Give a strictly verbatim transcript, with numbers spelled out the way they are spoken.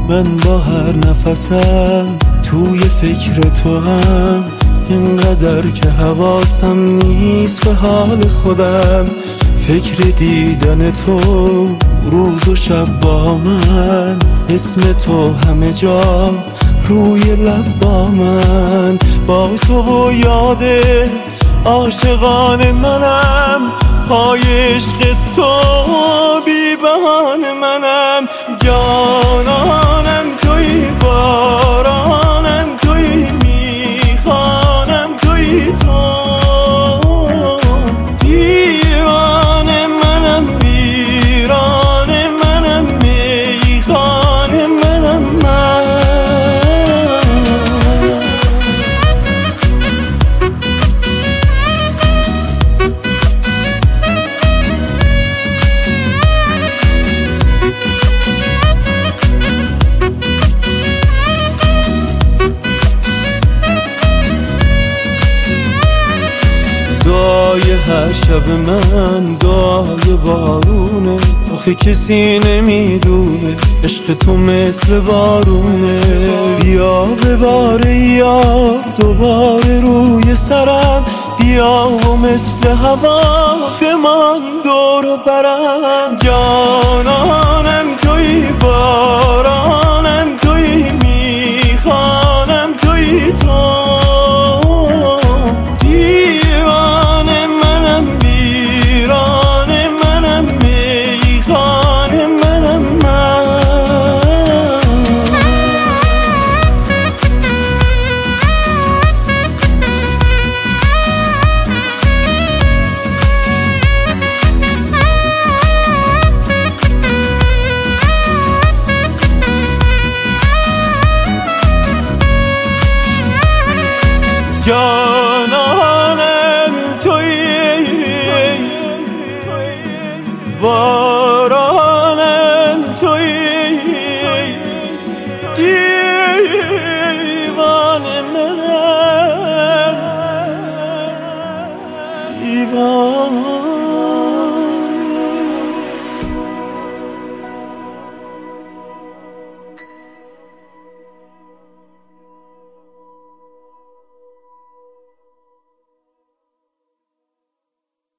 من با هر نفسم توی فکر تو هم، اینقدر که حواسم نیست به حال خودم. فکر دیدن تو روز و شب با من، اسم تو همه جا روی لب با من. با تو و یادت عاشقان منم، پای عشق تو بی بهانه منم. جانانم توی، بارانم توی، میخوانم توی تو. دیوانه منم، ویرانه منم، میخانه منم من. دعای هر شب من دعای بارونه، آخه کسی نمیدونه عشق تو مثل بارونه. بیا بباره یار دوباره روی سرم، بیا و مثل هوا بمان دور و برم. جانانم توی، بارانم توی، میخوانم توی تو.